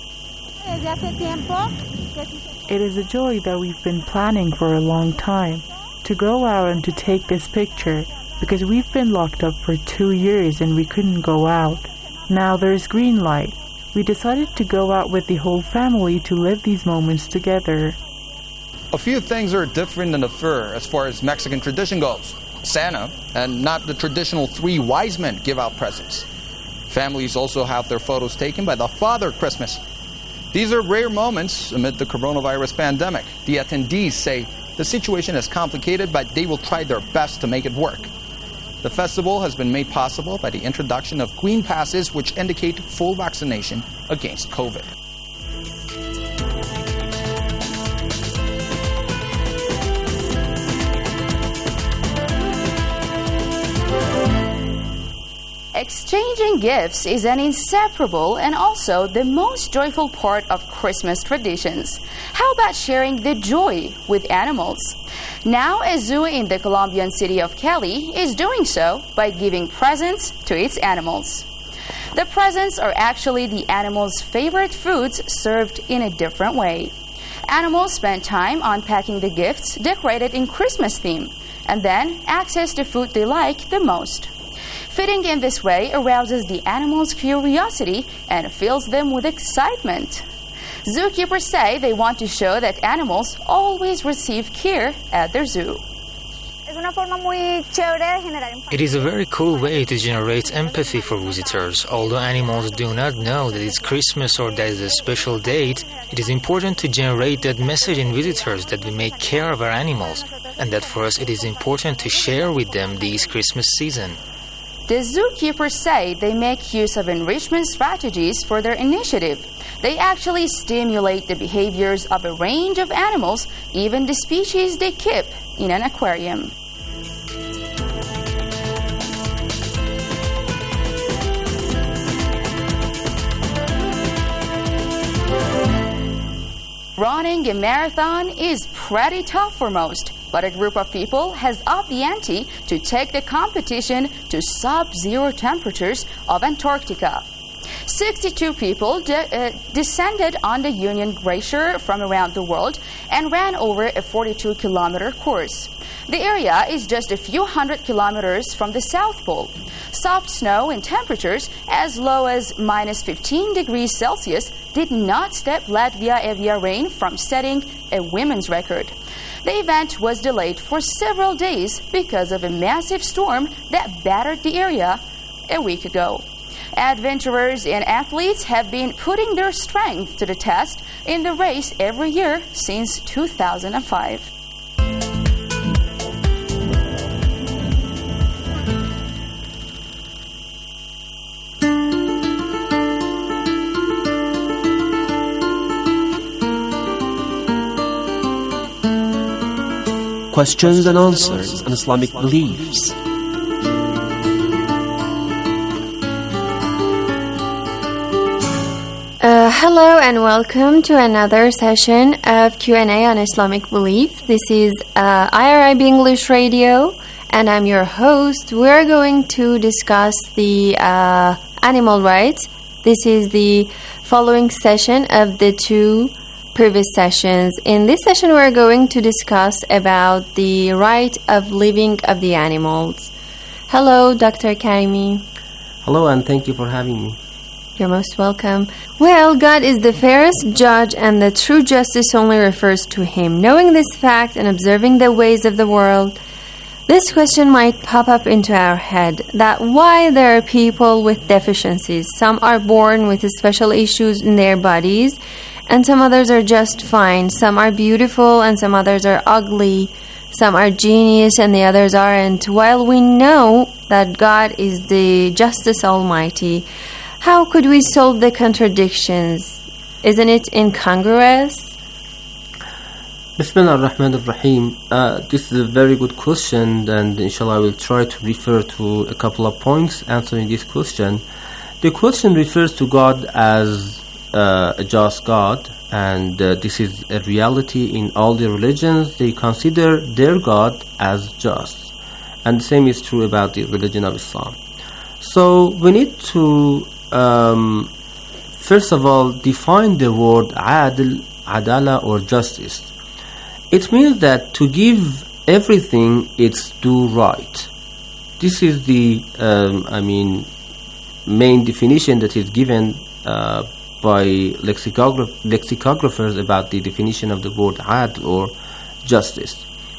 It is a joy that we've been planning for a long time, to go out and to take this picture, because we've been locked up for two years and we couldn't go out. Now there's green light. We decided to go out with the whole family to live these moments together. A few things are different in the fair as far as Mexican tradition goes. Santa, and not the traditional three wise men, give out presents. Families also have their photos taken by the Father Christmas. These are rare moments amid the coronavirus pandemic. The attendees say the situation is complicated, but they will try their best to make it work. The festival has been made possible by the introduction of green passes, which indicate full vaccination against COVID. Exchanging gifts is an inseparable and also the most joyful part of Christmas traditions. How about sharing the joy with animals? Now, a zoo in the Colombian city of Cali is doing so by giving presents to its animals. The presents are actually the animals' favorite foods served in a different way. Animals spend time unpacking the gifts decorated in Christmas theme and then access the food they like the most. Feeding in this way arouses the animals' curiosity and fills them with excitement. Zookeepers say they want to show that animals always receive care at their zoo. It is a very cool way to generate empathy for visitors. Although animals do not know that it's Christmas or that is a special date, it is important to generate that message in visitors that we make care of our animals, and that for us it is important to share with them this Christmas season. The zookeepers say they make use of enrichment strategies for their initiative. They actually stimulate the behaviors of a range of animals, even the species they keep in an aquarium. Running a marathon is pretty tough for most, but a group of people has upped the ante to take the competition to sub-zero temperatures of Antarctica. sixty-two people de- uh, descended on the Union Glacier from around the world and ran over a forty-two kilometer course. The area is just a few hundred kilometers from the South Pole. Soft snow and temperatures as low as minus fifteen degrees Celsius did not stop Latvia Evia Rain from setting a women's record. The event was delayed for several days because of a massive storm that battered the area a week ago. Adventurers and athletes have been putting their strength to the test in the race every year since two thousand five. Questions and answers on Islamic beliefs. Uh, hello and welcome to another session of Q and A on Islamic belief. This is uh, I R I B English Radio, and I'm your host. We're going to discuss the uh, animal rights. This is the following session of the two previous sessions. In this session, we're going to discuss about the right of living of the animals. Hello, Doctor Karimi. Hello, and thank you for having me. You're most welcome. Well, God is the fairest judge, and the true justice only refers to Him. Knowing this fact and observing the ways of the world, this question might pop up into our head, that why there are people with deficiencies. Some are born with special issues in their bodies, and some others are just fine. Some are beautiful, and some others are ugly. Some are genius, and the others aren't. While we know that God is the Justice Almighty, how could we solve the contradictions? Isn't it incongruous? Bismillah ar-Rahman ar-Rahim. Uh, this is a very good question, and inshallah I will try to refer to a couple of points answering this question. The question refers to God as uh, a just God, and uh, this is a reality in all the religions. They consider their God as just, and the same is true about the religion of Islam. So we need to Um, first of all, define the word adl, adala, or justice. It means that to give everything its due right. This is the, um, I mean, main definition that is given uh, by lexicograph- lexicographers about the definition of the word adl, or justice.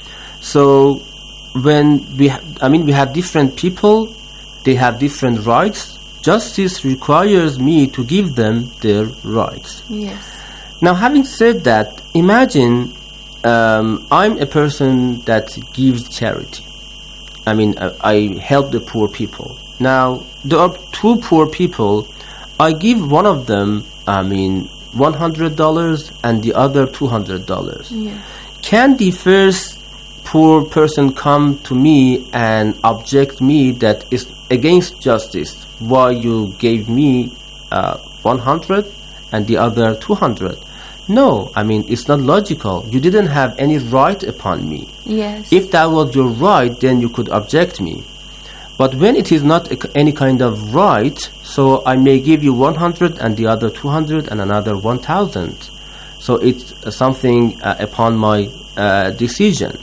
So when we, ha- I mean, we have different people, they have different rights. Justice requires me to give them their rights. Yes. Now, having said that, imagine um, I'm a person that gives charity. I mean, I, I help the poor people. Now, there are two poor people. I give one of them, I mean, one hundred dollars and the other two hundred dollars. Yeah. Can the first poor person come to me and object me that is against justice? Why you gave me uh, one hundred and the other two hundred? No, I mean, it's not logical. You didn't have any right upon me. Yes. If that was your right, then you could object me. But when it is not a, any kind of right, so I may give you one hundred and the other two hundred and another one thousand. So it's uh, something uh, upon my uh, decision.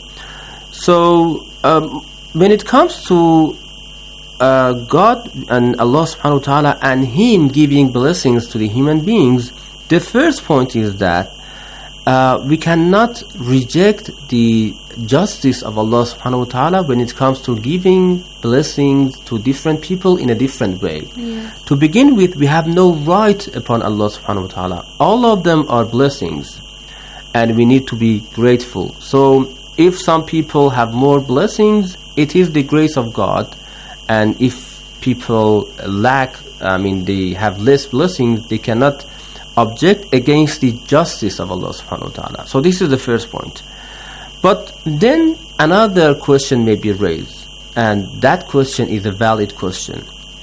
So um, when it comes to uh, God and Allah subhanahu wa ta'ala and Him giving blessings to the human beings, the first point is that uh, we cannot reject the justice of Allah subhanahu wa ta'ala when it comes to giving blessings to different people in a different way. Yeah. To begin with, we have no right upon Allah subhanahu wa ta'ala. All of them are blessings and we need to be grateful. So if some people have more blessings, it is the grace of God, and if people lack, I mean they have less blessings, they cannot object against the justice of Allah subhanahu wa ta'ala. So this is the first point. But then another question may be raised, and that question is a valid question.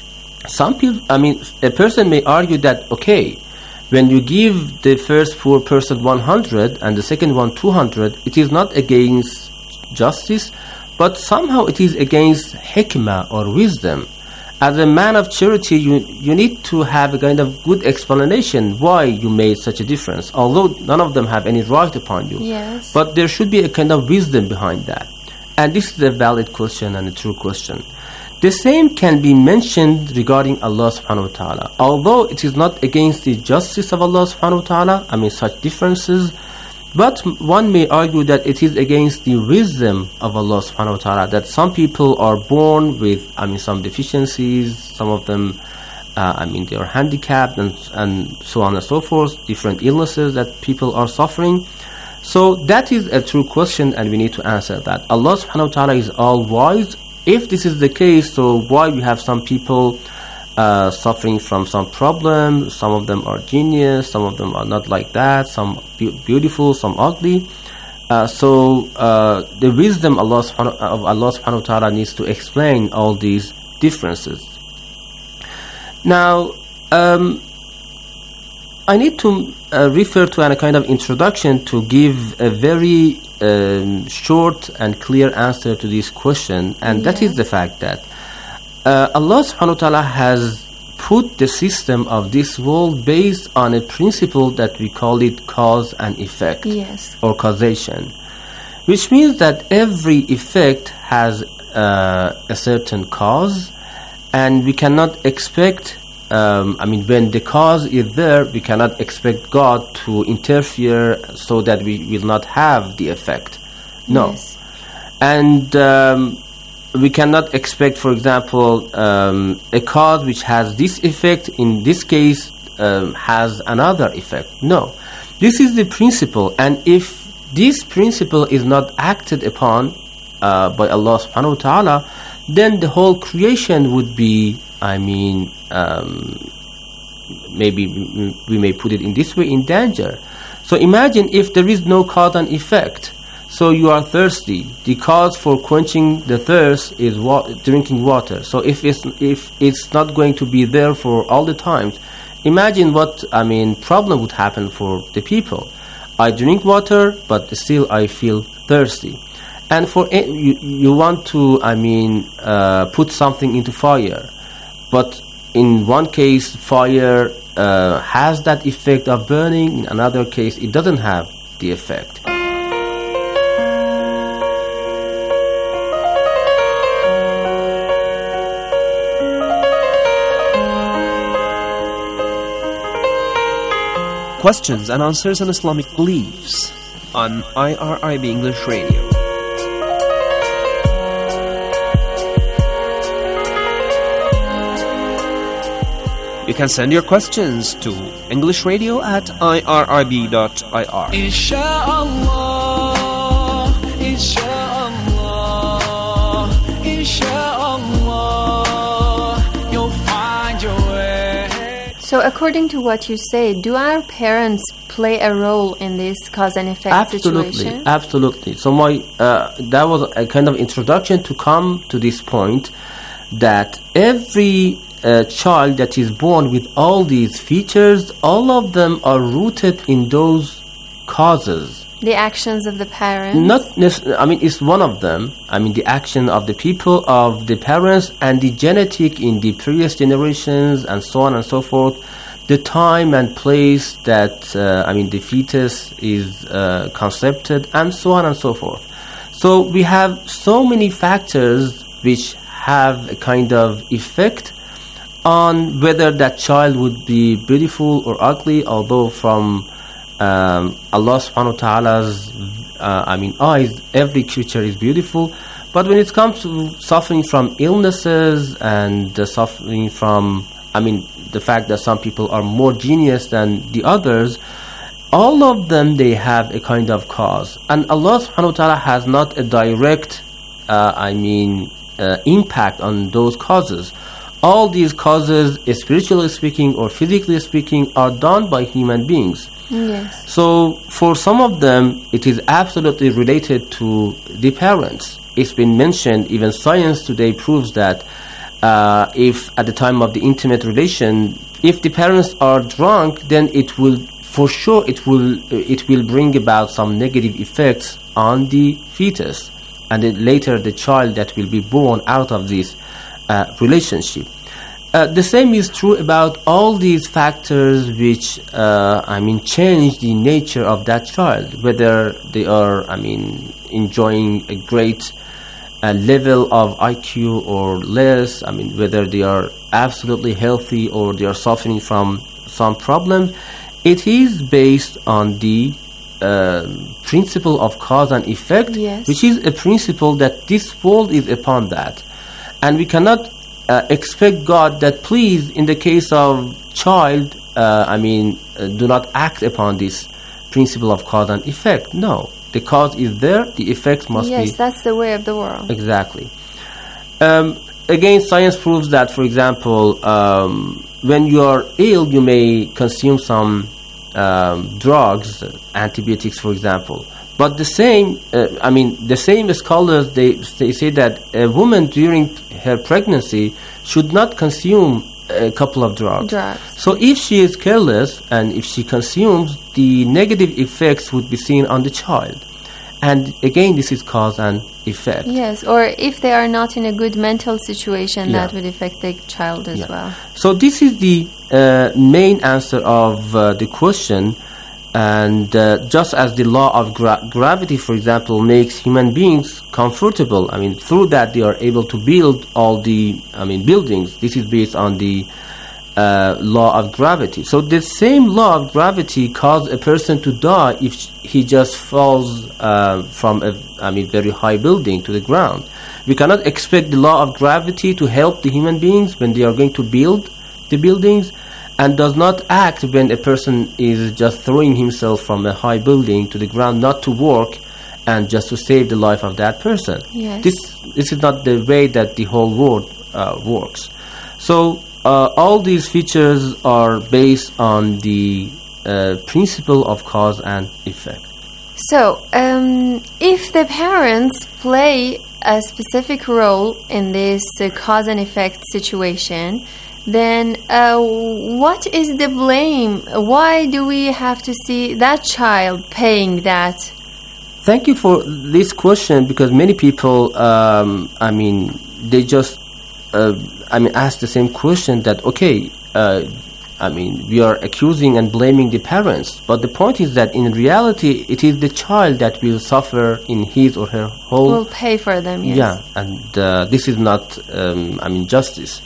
Some people, I mean, a person may argue that, okay, when you give the first poor person one hundred and the second one two hundred, it is not against justice, but somehow it is against hikmah or wisdom. As a man of charity, you, you need to have a kind of good explanation why you made such a difference, although none of them have any right upon you. Yes. But there should be a kind of wisdom behind that. And this is a valid question and a true question. The same can be mentioned regarding Allah subhanahu wa ta'ala. Although it is not against the justice of Allah subhanahu wa ta'ala, I mean such differences, but one may argue that it is against the wisdom of Allah subhanahu wa ta'ala, that some people are born with, I mean, some deficiencies, some of them, uh, I mean, they are handicapped and, and so on and so forth, different illnesses that people are suffering. So that is a true question and we need to answer that. Allah subhanahu wa ta'ala is all wise. If this is the case, so why we have some people Uh, suffering from some problem? Some of them are genius, some of them are not like that, some be- beautiful, some ugly. Uh, so uh, the wisdom Allah subhanahu, of Allah subhanahu wa ta'ala needs to explain all these differences. Now, um, I need to uh, refer to a kind of introduction to give a very um, short and clear answer to this question, and yeah. that is the fact that Uh, Allah subhanahu wa ta'ala has put the system of this world based on a principle that we call it cause and effect, yes. or causation, which means that every effect has uh, a certain cause, and we cannot expect, um, I mean, when the cause is there, we cannot expect God to interfere so that we will not have the effect. No. Yes. And um, we cannot expect, for example, um, a cause which has this effect, in this case, um, has another effect. No. This is the principle, and if this principle is not acted upon uh, by Allah subhanahu wa ta'ala, then the whole creation would be, I mean, um, maybe we may put it in this way, in danger. So imagine if there is no cause and effect. So you are thirsty. The cause for quenching the thirst is wa- drinking water. So if it's if it's not going to be there for all the times, imagine what, I mean, problem would happen for the people. I drink water, but still I feel thirsty. And for a- you, you want to, I mean, uh, put something into fire, but in one case fire uh, has that effect of burning. In another case, it doesn't have the effect. Questions and answers on Islamic beliefs on I R I B English Radio. You can send your questions to englishradio at I R I B dot I R. Inshallah, inshallah, inshallah, you'll find your way. So according to what you say, do our parents play a role in this cause and effect absolutely, situation? Absolutely. So my uh, that was a kind of introduction to come to this point, that every uh, child that is born with all these features, all of them are rooted in those causes. The actions of the parents? Not necessarily. I mean, it's one of them. I mean, the action of the people, of the parents, and the genetic in the previous generations, and so on and so forth. The time and place that, uh, I mean, the fetus is uh, conceived, and so on and so forth. So we have so many factors which have a kind of effect on whether that child would be beautiful or ugly, although from um, Allah subhanahu wa ta'ala's uh, I mean eyes, every creature is beautiful. But when it comes to suffering from illnesses and uh, suffering from, I mean, the fact that some people are more genius than the others, all of them, they have a kind of cause. And Allah subhanahu wa ta'ala has not a direct, uh, I mean, uh, impact on those causes. All these causes, spiritually speaking or physically speaking, are done by human beings. Yes. So for some of them, it is absolutely related to the parents. It's been mentioned, even science today proves that uh, if at the time of the intimate relation, if the parents are drunk, then it will, for sure, it will it will bring about some negative effects on the fetus, and then later the child that will be born out of this uh, relationship. Uh, the same is true about all these factors which, uh, I mean, change the nature of that child, whether they are, I mean, enjoying a great uh, level of I Q or less, I mean, whether they are absolutely healthy or they are suffering from some problem. It is based on the uh, principle of cause and effect, yes. which is a principle that this world is upon that. And we cannot Uh, expect God that please, in the case of child, uh, I mean, uh, do not act upon this principle of cause and effect. No, the cause is there, the effect must yes, be... Yes, that's the way of the world. Exactly. Um, again, science proves that, for example, um, when you are ill, you may consume some um, drugs, antibiotics, for example. But the same, uh, I mean, the same scholars, they, they say that a woman during her pregnancy should not consume a couple of drugs. drugs. So if she is careless and if she consumes, the negative effects would be seen on the child. And again, this is cause and effect. Yes, or if they are not in a good mental situation, Yeah. that would affect the child as Yeah. well. So this is the uh, main answer of uh, the question. And uh, just as the law of gra- gravity, for example, makes human beings comfortable, I mean, through that they are able to build all the, I mean, buildings. This is based on the uh, law of gravity. So the same law of gravity causes a person to die if he just falls uh, from a, I mean, very high building to the ground. We cannot expect the law of gravity to help the human beings when they are going to build the buildings, and does not act when a person is just throwing himself from a high building to the ground, not to work and just to save the life of that person. Yes. This this is not the way that the whole world uh, works. So uh, all these features are based on the uh, principle of cause and effect. So, um, if the parents play a specific role in this uh, cause and effect situation, then uh, what is the blame? Why do we have to see that child paying that? Thank you for this question, because many people, um, I mean, they just, uh, I mean, ask the same question that, okay, uh, I mean, we are accusing and blaming the parents, but the point is that in reality, it is the child that will suffer in his or her whole... Will pay for them, yes. Yeah, and uh, this is not, um, I mean, justice.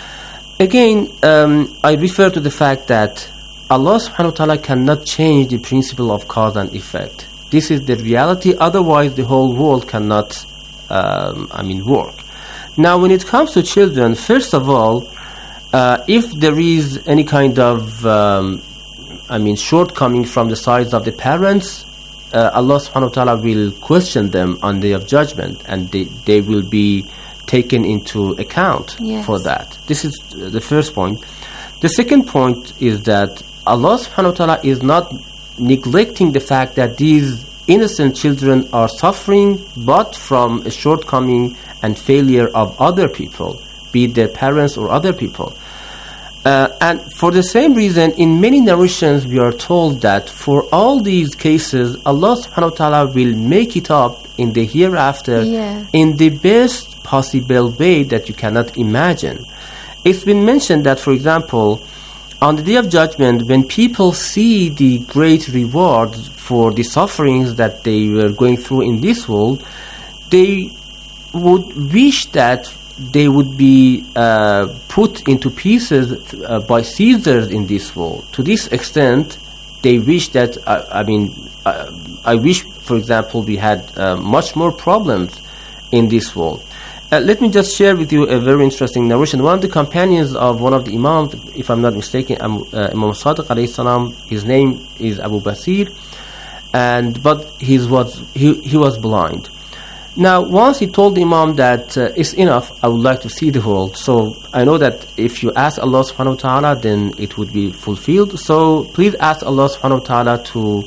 Again, um, I refer to the fact that Allah subhanahu wa ta'ala cannot change the principle of cause and effect. This is the reality, otherwise the whole world cannot, um, I mean, work. Now, when it comes to children, first of all, uh, if there is any kind of, um, I mean, shortcoming from the sides of the parents, uh, Allah subhanahu wa ta'ala will question them on the day of judgment, and they, they will be taken into account yes. for that. This is the first point. The second point is that Allah subhanahu wa ta'ala is not neglecting the fact that these innocent children are suffering but from a shortcoming and failure of other people, be it their parents or other people. Uh, and for the same reason, in many narrations, we are told that for all these cases, Allah subhanahu wa ta'ala will make it up in the hereafter Yeah. in the best possible way that you cannot imagine. It's been mentioned that, for example, on the Day of Judgment, when people see the great reward for the sufferings that they were going through in this world, they would wish that they would be uh, put into pieces uh, by Caesars in this world. To this extent, they wish that, uh, I mean, uh, I wish, for example, we had uh, much more problems in this world. Uh, let me just share with you a very interesting narration. One of the companions of one of the Imams, if I'm not mistaken, um, uh, Imam Sadiq alayhi salam, his name is Abu Basir, and but his was he, he was blind. Now, once he told the Imam that uh, it's enough, I would like to see the world. So I know that if you ask Allah subhanahu wa ta'ala, then it would be fulfilled. So please ask Allah subhanahu wa ta'ala to,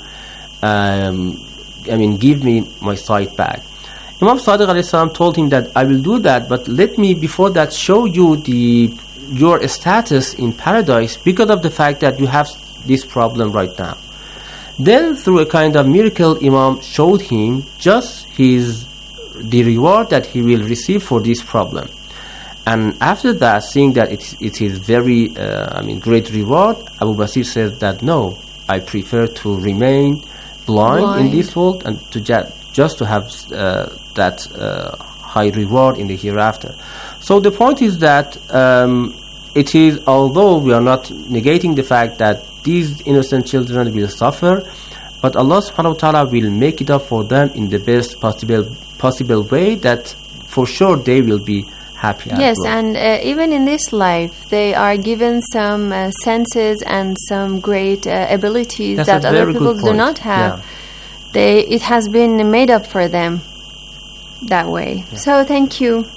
um, I mean, give me my sight back. Imam Sadiq alayhi salam told him that I will do that, but let me before that show you the your status in paradise because of the fact that you have this problem right now. Then through a kind of miracle, Imam showed him just his the reward that he will receive for this problem. And after that, seeing that it, it is very, uh, I mean, great reward, Abu Basir says that no, I prefer to remain blind, blind. in this world and to ju- just to have uh, that uh, high reward in the hereafter. So the point is that um, it is, although we are not negating the fact that these innocent children will suffer, but Allah subhanahu wa ta'ala will make it up for them in the best possible possible way that for sure they will be happy as yes, well. and uh, even in this life, they are given some uh, senses and some great uh, abilities That's that a other very people good do point. not have. Yeah. They it has been made up for them that way. Yeah. So thank you.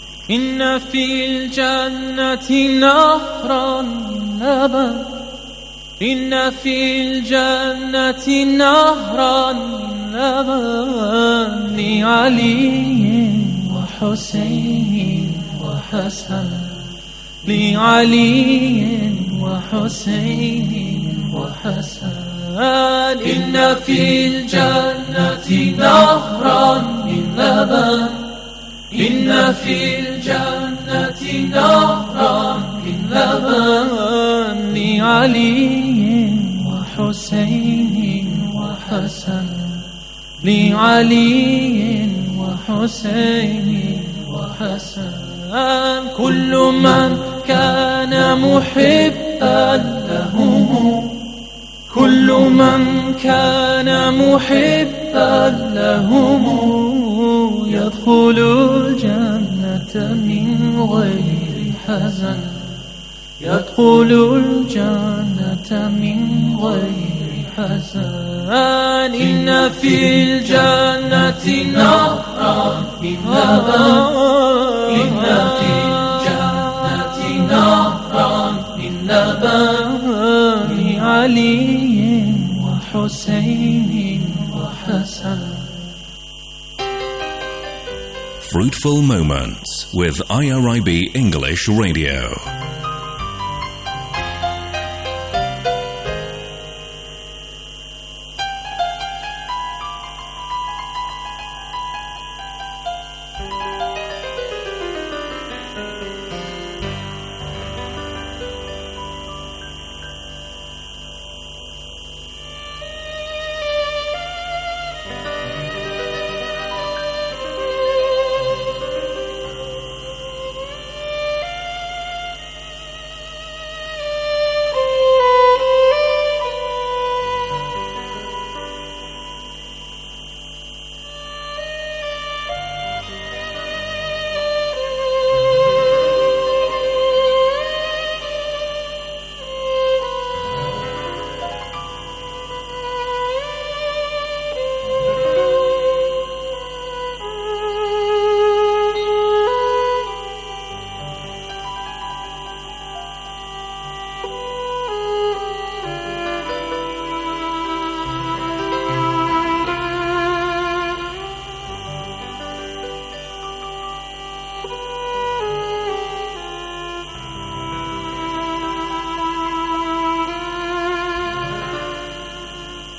إن في الجنة نهرا من لبن إن في الجنة نهرا من لبن لعلي وحسين وحسن لعلي وحسين وحسن إن في الجنة نهرا من لبن إن في الجنة نهرا من لبن لعلي وحسين وحسن لعلي وحسين وحسن كل من كان محبا لهم كل من كان محبا لهم يدخل الجنة من غير حزن يدخل الجنة من غير حزن إن في الجنة نهرا من لبن إن في الجنة نهرا من لبن لعلي وحسين وحسن. Fruitful Moments with I R I B English Radio.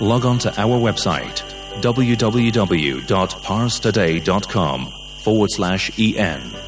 log on to our website w w w dot pars today dot com forward slash en.